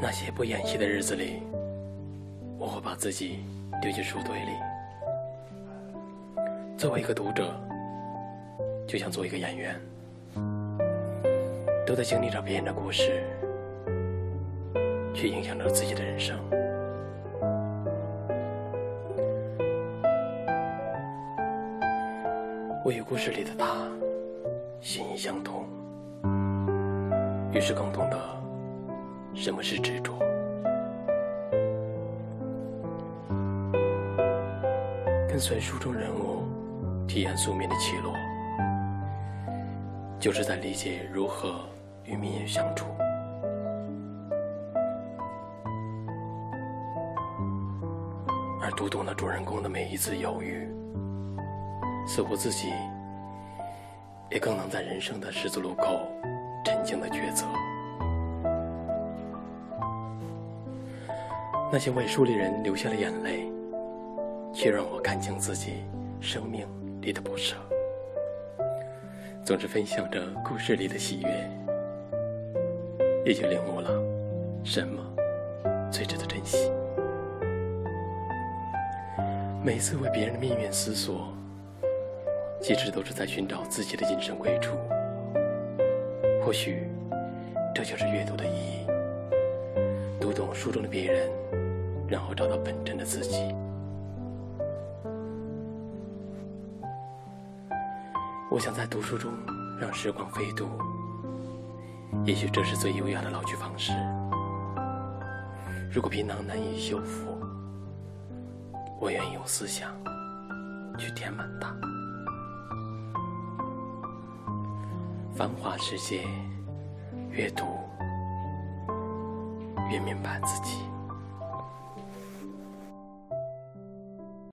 那些不演戏的日子里，我会把自己丢进书堆里。作为一个读者，就像做一个演员，都在经历着别人的故事，却影响着自己的人生。我与故事里的他心意相通，于是更懂得什么是执着。跟随书中人物体验宿命的起落，就是在理解如何与命运相处。而读懂了主人公的每一次犹豫，似乎自己也更能在人生的十字路口沉静的抉择。那些为书里人流下了眼泪，却让我看清自己生命里的不舍。总是分享着故事里的喜悦，也就领悟了什么最值得珍惜。每次为别人的命运思索，其实都是在寻找自己的今生归处。或许这就是阅读的意义，读懂书中的别人，然后找到本真的自己。我想在读书中让时光飞渡，也许这是最优雅的老去方式。如果皮囊难以修复，我愿意用思想去填满它。繁华世界，越读越明白自己。